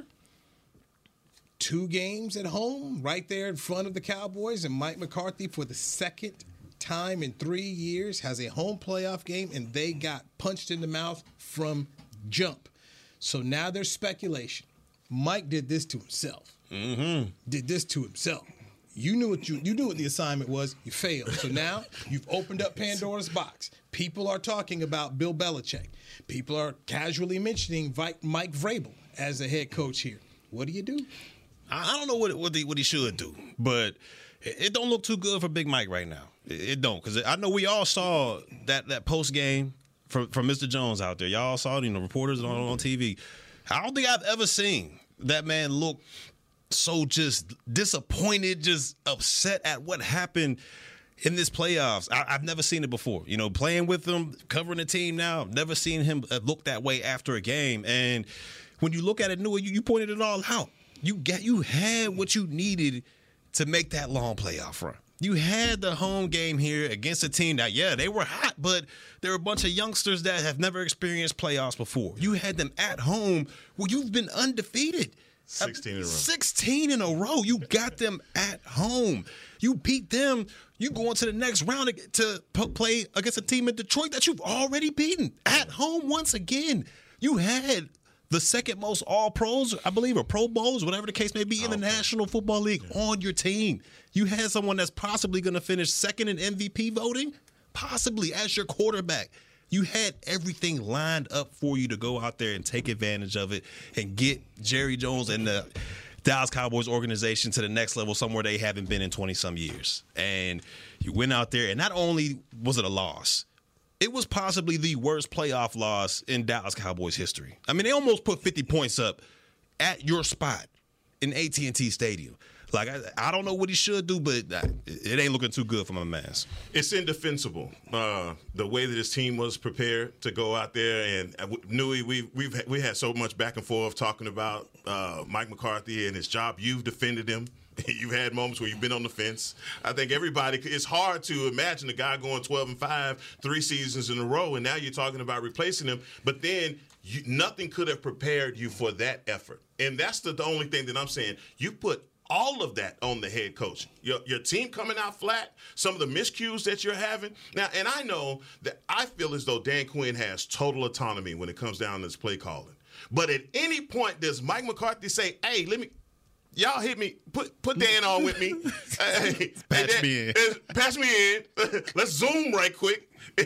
Two games at home, right there in front of the Cowboys, and Mike McCarthy for the second time in three years has a home playoff game, and they got punched in the mouth from jump. So now there's speculation. Mike did this to himself. Mm-hmm. Did this to himself. You knew what you you knew what the assignment was. You failed. So now you've opened up Pandora's box. People are talking about Bill Belichick. People are casually mentioning Vi- Mike Vrabel as a head coach here. What do you do? I I don't know what what he, what he should do, but it, it don't look too good for Big Mike right now. It, it don't, because I know we all saw that that post game from from Mister Jones out there. Y'all saw it, you know, reporters on, on T V. I don't think I've ever seen that man look so just disappointed, just upset at what happened in this playoffs. I, I've never seen it before. You know, playing with him, covering the team now, I've never seen him look that way after a game. And when you look at it, Newell, you, you pointed it all out. You got you had what you needed to make that long playoff run. You had the home game here against a team that, yeah, they were hot, but there were a bunch of youngsters that have never experienced playoffs before. You had them at home where you've been undefeated. sixteen in a row. sixteen in a row. You got them at home. You beat them. You go into the next round to p- play against a team in Detroit that you've already beaten at home once again. You had the second most all pros, I believe, or Pro Bowls, whatever the case may be, in the National Football League on your team. You had someone that's possibly going to finish second in M V P voting, possibly as your quarterback. You had everything lined up for you to go out there and take advantage of it and get Jerry Jones and the Dallas Cowboys organization to the next level, somewhere they haven't been in twenty-some years. And you went out there, and not only was it a loss, it was possibly the worst playoff loss in Dallas Cowboys history. I mean, they almost put fifty points up at your spot in A T and T Stadium. Like, I, I don't know what he should do, but it ain't looking too good for my mans. It's indefensible. Uh, the way that his team was prepared to go out there, and Newey, we we've we had so much back and forth talking about uh, Mike McCarthy and his job. You've defended him. You've had moments where you've been on the fence. I think everybody, it's hard to imagine a guy going twelve and five, three seasons in a row, and now you're talking about replacing him. But then you, nothing could have prepared you for that effort. And that's the, the only thing that I'm saying. You put all of that on the head coach. Your, your team coming out flat, some of the miscues that you're having. Now, and I know that I feel as though Dan Quinn has total autonomy when it comes down to this play calling. But at any point, does Mike McCarthy say, hey, let me – y'all hit me. Put put Dan on with me. Hey, patch Dan, me in. Patch me in. Let's zoom right quick.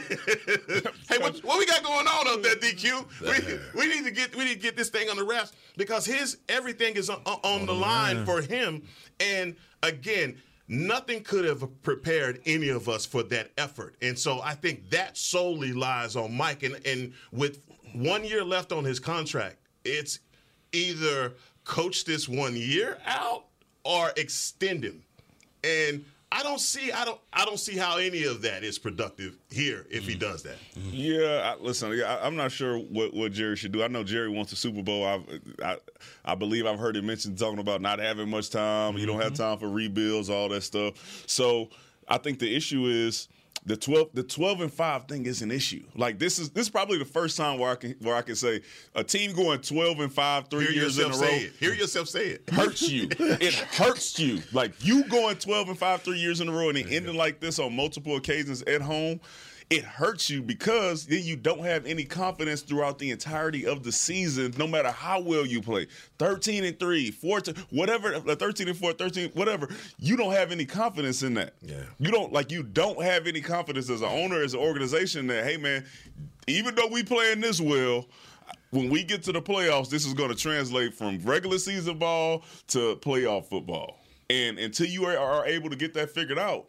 Hey, what, what we got going on up there, D Q? We, we need to get we need to get this thing on the wraps because his everything is on, on, on the line for him. And again, nothing could have prepared any of us for that effort. And so I think that solely lies on Mike. And, and with one year left on his contract, it's either coach this one year out or extend him. And I don't see I don't I don't see how any of that is productive here if he does that. Yeah, I, listen, I, I'm not sure what, what Jerry should do. I know Jerry wants a Super Bowl. I've, I I believe I've heard him mention talking about not having much time. Mm-hmm. You don't have time for rebuilds, all that stuff. So I think the issue is the twelve the twelve and five thing is an issue. Like this is this is probably the first time where I can where I can say a team going twelve and five three Hear years in a row. Say it. Hear yourself say it. Hurts you. It hurts you. Like you going twelve and five three years in a row and it ending like this on multiple occasions at home. It hurts you because then you don't have any confidence throughout the entirety of the season, no matter how well you play. thirteen and three, fourteen, whatever, thirteen and four, thirteen, whatever. You don't have any confidence in that. Yeah. You don't like you don't have any confidence as an owner, as an organization that, hey man, even though we playing this well, when we get to the playoffs, this is going to translate from regular season ball to playoff football. And until you are, are able to get that figured out,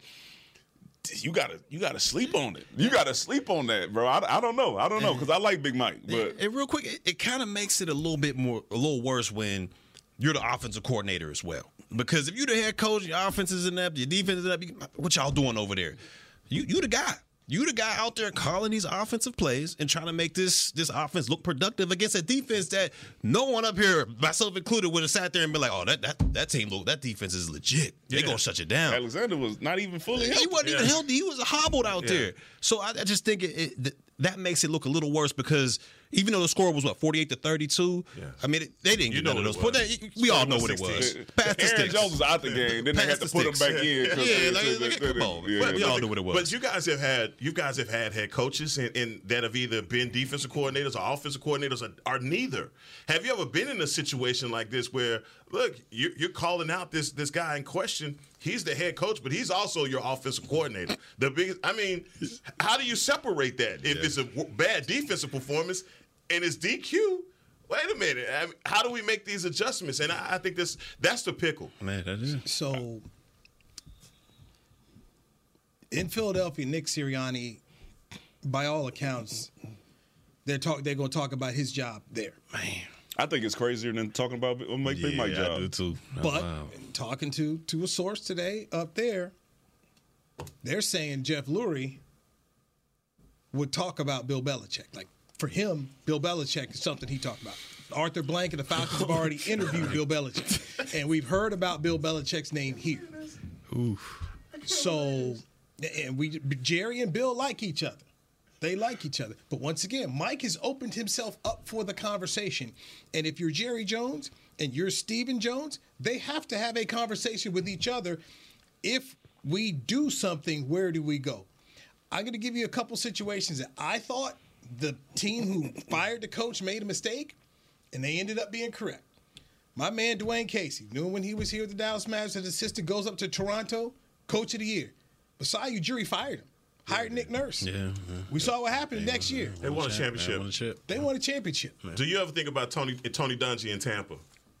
you gotta you gotta sleep on it. You gotta sleep on that, bro. I, I don't know. I don't know because I like Big Mike, but and real quick, it, it kind of makes it a little bit more, a little worse when you're the offensive coordinator as well. Because if you're the head coach, your offense is inept, your defense is inept. What y'all doing over there? You you the guy. You the guy out there calling these offensive plays and trying to make this this offense look productive against a defense that no one up here, myself included, would have sat there and been like, "Oh, that that that team, look, that defense is legit. They yeah. gonna shut you down." Alexander was not even fully healthy. He wasn't yeah. even healthy. He was hobbled out yeah. there. So I, I just think it, it, th- that makes it look a little worse because even though the score was what forty-eight to thirty-two, yeah. I mean it, they didn't you get know none of those. But they, we all know what it was. Past Aaron Jones was out the game. Then they had to put him back in. Yeah, like, like, come on. Yeah, we all knew what it was. But you guys have had you guys have had head coaches and, and that have either been defensive coordinators or offensive coordinators or, or neither. Have you ever been in a situation like this where look, you're, you're calling out this this guy in question? He's the head coach, but he's also your offensive coordinator. The biggest. I mean, how do you separate that if yeah. it's a bad defensive performance and it's D Q? Wait a minute. I mean, how do we make these adjustments? And I, I think this that's the pickle. Man, that is so. In Philadelphia, Nick Sirianni, by all accounts, they're talk they're going to talk about his job there. Man. I think it's crazier than talking about Big yeah, Mike job. I do too. Oh, but wow. talking to to a source today up there, they're saying Jeff Lurie would talk about Bill Belichick. Like for him, Bill Belichick is something he talked about. Arthur Blank and the Falcons have already interviewed Bill Belichick, and we've heard about Bill Belichick's name here. Oof. So, and we Jerry and Bill like each other. They like each other. But once again, Mike has opened himself up for the conversation. And if you're Jerry Jones and you're Stephen Jones, they have to have a conversation with each other. If we do something, where do we go? I'm going to give you a couple situations that I thought the team who fired the coach made a mistake. and they ended up being correct. My man Dwayne Casey, knew when he was here with the Dallas Mavericks as assistant, goes up to Toronto, coach of the year. Masai Ujiri fired him. Hired Nick Nurse. Yeah, yeah, we saw what happened they next year. They won a championship. They won a chip. They won a championship. Do you ever think about Tony Tony Dungy in Tampa?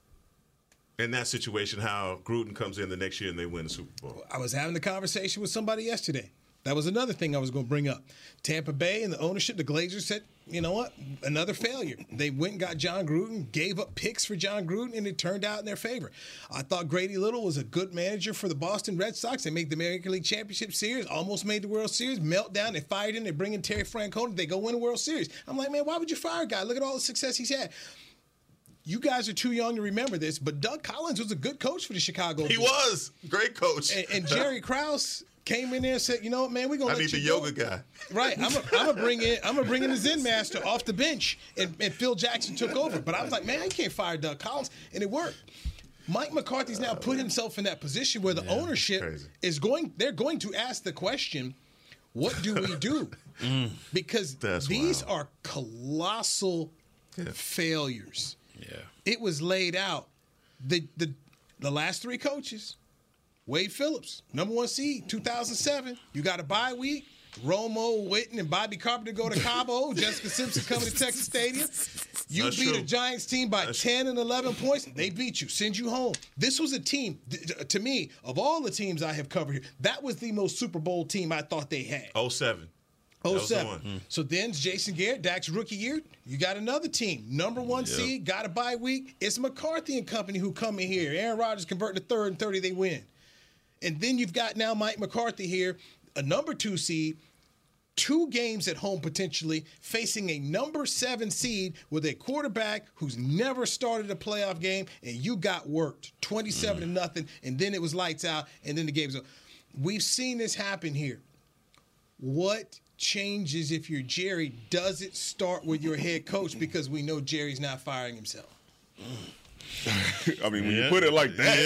In that situation, how Gruden comes in the next year and they win the Super Bowl. I was having a conversation with somebody yesterday. That was another thing I was going to bring up. Tampa Bay and the ownership, the Glazers said, you know what? Another failure. They went and got John Gruden, gave up picks for John Gruden, and it turned out in their favor. I thought Grady Little was a good manager for the Boston Red Sox. They made the American League Championship Series, almost made the World Series, meltdown. They fired him. They bring in Terry Francona. They go win a World Series. I'm like, man, why would you fire a guy? Look at all the success he's had. You guys are too young to remember this, but Doug Collins was a good coach for the Chicago He Bulls. was. Great coach. And, and Jerry Krause came in there and said, you know what, man, we're going to let you I need the go. yoga guy. Right. I'm going to bring in I'm gonna bring in the Zen Master off the bench, and, and Phil Jackson took over. But I was like, man, you can't fire Doug Collins, and it worked. Mike McCarthy's now put himself in that position where the yeah, ownership crazy. is going, they're going to ask the question, what do we do? mm. Because That's these wild. are colossal yeah. failures. Yeah. It was laid out. The the the last three coaches, Wade Phillips, number one seed, two thousand seven. You got a bye week. Romo, Witten, and Bobby Carpenter go to Cabo. Jessica Simpson coming to Texas Stadium. You That's beat true. a Giants team by That's ten and eleven points. They beat you, send you home. This was a team, to me, of all the teams I have covered here, that was the most Super Bowl team I thought they had. oh seven oh seven Mm. So then Jason Garrett, Dak's rookie year, you got another team. Number one yep. seed, got a bye week. It's McCarthy and company who come in here. Aaron Rodgers convert to third and thirty, they win. And then you've got now Mike McCarthy here, a number two seed, two games at home potentially, facing a number seven seed with a quarterback who's never started a playoff game, and you got worked twenty-seven mm. to nothing, and then it was lights out, and then the game's over. We've seen this happen here. What changes if you're Jerry? Does it start with your head coach? Because we know Jerry's not firing himself. I mean, when yeah. you put it like that,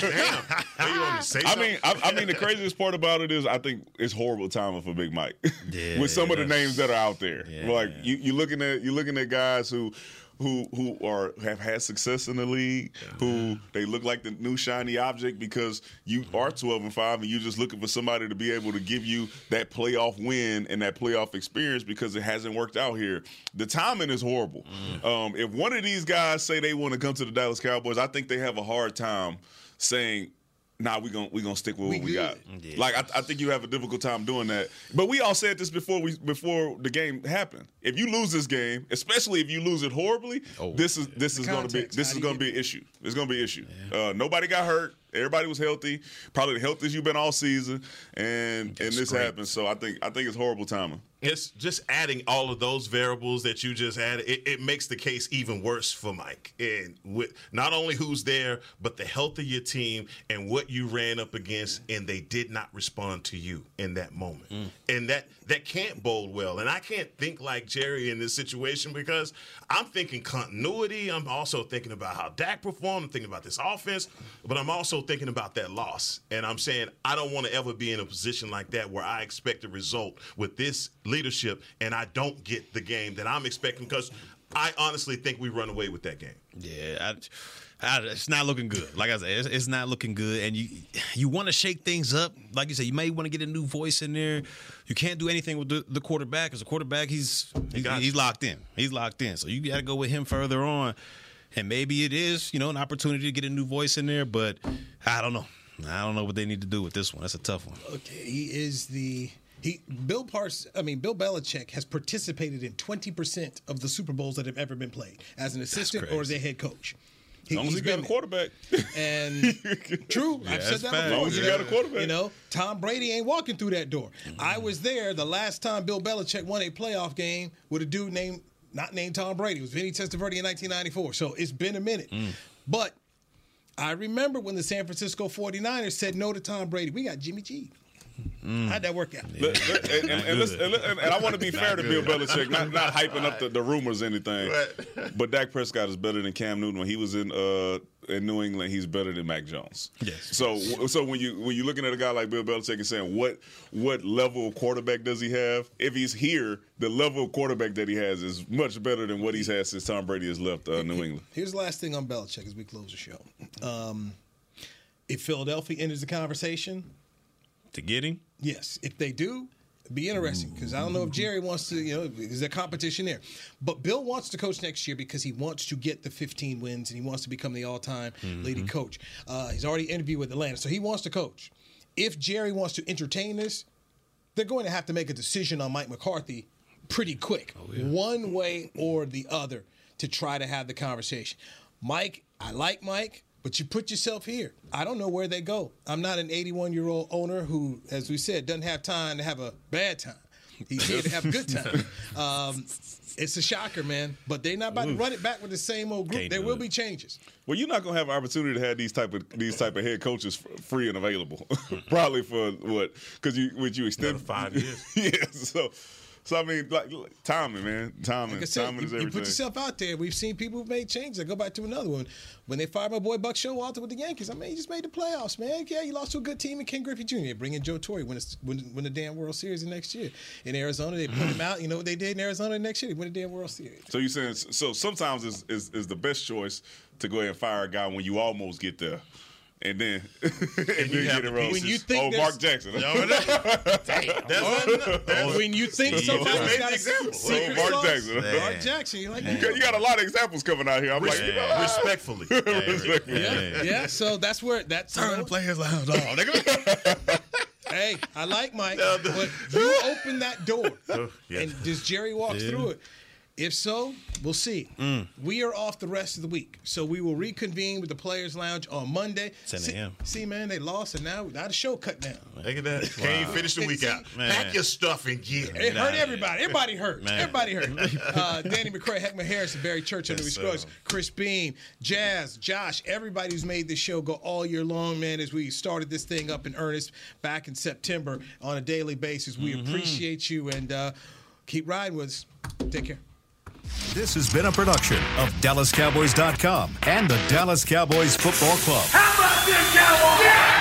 yeah. I mean, I, I mean, the craziest part about it is I think it's horrible timing for Big Mike yeah, with some yeah, of the names that are out there. Yeah, like yeah. you, you looking at you looking at guys who. Who who are have had success in the league? Who they look like the new shiny object because you are twelve and five and you're just looking for somebody to be able to give you that playoff win and that playoff experience because it hasn't worked out here. The timing is horrible. Mm. Um, if one of these guys say they want to come to the Dallas Cowboys, I think they have a hard time saying, nah, we're going we gonna stick with what we, we got. Yeah. Like, I, I think you have a difficult time doing that. But we all said this before we before the game happened. If you lose this game, especially if you lose it horribly, oh, this is this the is going to be this is going to be an issue. It's going to be an issue. Yeah. Uh, nobody got hurt. Everybody was healthy. Probably the healthiest you've been all season, and and this great. happened. So I think I think it's horrible timing. It's just adding all of those variables that you just added. It, it makes the case even worse for Mike. And with not only who's there, but the health of your team and what you ran up against, and they did not respond to you in that moment. Mm. And that that can't bode well. And I can't think like Jerry in this situation because I'm thinking continuity. I'm also thinking about how Dak performed. I'm thinking about this offense, but I'm also thinking about that loss. And I'm saying I don't want to ever be in a position like that where I expect a result with this leadership and I don't get the game that I'm expecting because I honestly think we run away with that game. Yeah, I, I, it's not looking good. Like I said, it's, it's not looking good, and you you want to shake things up. Like you said, you may want to get a new voice in there. You can't do anything with the, the quarterback because the quarterback he's he's, he's locked in. He's locked in, so you got to go with him further on. And maybe it is, you know, an opportunity to get a new voice in there, but I don't know. I don't know what they need to do with this one. That's a tough one. Okay, he is the he Bill Pars. I mean, Bill Belichick has participated in twenty percent of the Super Bowls that have ever been played as an assistant or as a head coach. He, as long as he got a quarterback. And true, yeah, I've said that before. As long as you got a quarterback. You know, Tom Brady ain't walking through that door. Mm-hmm. I was there the last time Bill Belichick won a playoff game with a dude named, not named Tom Brady. It was Vinny Testaverde in nineteen ninety-four. So it's been a minute. Mm. But I remember when the San Francisco forty-niners said no to Tom Brady. We got Jimmy G. Mm. How'd that work out? Yeah. and, and, and, listen, and, and I want to be fair to Bill Belichick, not, not hyping up the, the rumors or anything. But Dak Prescott is better than Cam Newton when he was in uh, in New England, he's better than Mac Jones. Yes. So, so when you when you're looking at a guy like Bill Belichick and saying what what level of quarterback does he have? If he's here, the level of quarterback that he has is much better than what he's had since Tom Brady has left uh, New England. Here's the last thing on Belichick as we close the show. Um, if Philadelphia enters the conversation, to get him, yes. If they do, it'd be interesting because I don't know if Jerry wants to. You know, is there competition there? But Bill wants to coach next year because he wants to get the fifteen wins and he wants to become the all-time mm-hmm. leading coach. Uh, he's already interviewed with Atlanta, so he wants to coach. If Jerry wants to entertain this, they're going to have to make a decision on Mike McCarthy pretty quick, oh, yeah. one way or the other, to try to have the conversation. Mike, I like Mike, but you put yourself here. I don't know where they go. I'm not an eighty-one-year-old owner who, as we said, doesn't have time to have a bad time. He's here to have a good time. Um, it's a shocker, man. But they're not about Oof. to run it back with the same old group. Can't there will it. be changes. Well, you're not going to have an opportunity to have these type of these type of head coaches free and available, probably for what? Because you would you extend Another five years. yeah. So. So, I mean, like, timing, man. Timing. Like I said, timing you, is everything. You put yourself out there. We've seen people who've made changes. I go back to another one. When they fired my boy Buck Showalter with the Yankees, I mean, he just made the playoffs, man. Yeah, he lost to a good team in Ken Griffey Junior Bring in Joe Torre, win, win, win the damn World Series the next year. In Arizona, they put him out. You know what they did in Arizona the next year? They win the damn World Series. So you're saying, so sometimes it's, it's, it's the best choice to go ahead and fire a guy when you almost get there. And then, and then get it wrong. When you think oh, Mark Jackson. No, no. Damn, that's that's when you think sometimes you got a oh, Mark sauce. Jackson. Man. Mark Jackson. You're like, you got, you got a lot of examples coming out here. I'm Res- like, you know, respectfully. respectfully. Yeah, yeah. So that's where that's turn the players lounge on, nigga. Hey, I like Mike, but you open that door, oh, yeah. and does Jerry walk yeah. through it? If so, we'll see. Mm. We are off the rest of the week, so we will reconvene with the Players Lounge on Monday. ten a.m. See, see, man, they lost, and now now the show cut down. Look at that. Wow. Can't even finish the week out. Man. Pack your stuff and get it. It hurt everybody. Everybody hurt. Man. Everybody hurt. Uh, Danny McCray, Heckman Harrison, Barry Church, yes, Louis Scruggs, Chris Beam, Jazz, Josh, everybody who's made this show go all year long, man, as we started this thing up in earnest back in September on a daily basis. We mm-hmm. appreciate you, and uh, keep riding with us. Take care. This has been a production of Dallas Cowboys dot com and the Dallas Cowboys Football Club. How about this, Cowboys? Yeah!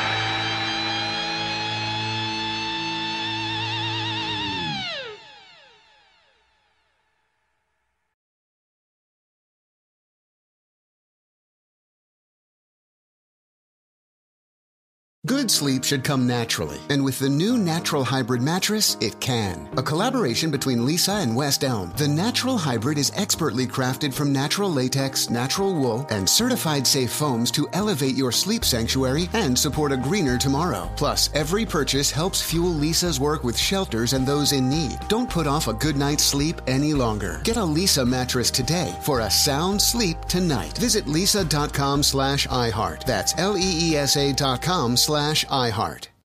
Good sleep should come naturally, and with the new Natural Hybrid mattress, it can. A collaboration between Lisa and West Elm, the Natural Hybrid is expertly crafted from natural latex, natural wool, and certified safe foams to elevate your sleep sanctuary and support a greener tomorrow. Plus, every purchase helps fuel Lisa's work with shelters and those in need. Don't put off a good night's sleep any longer. Get a Lisa mattress today for a sound sleep tonight. Visit lisa dot com slash iHeart. That's L E E S A dot com slash iHeart.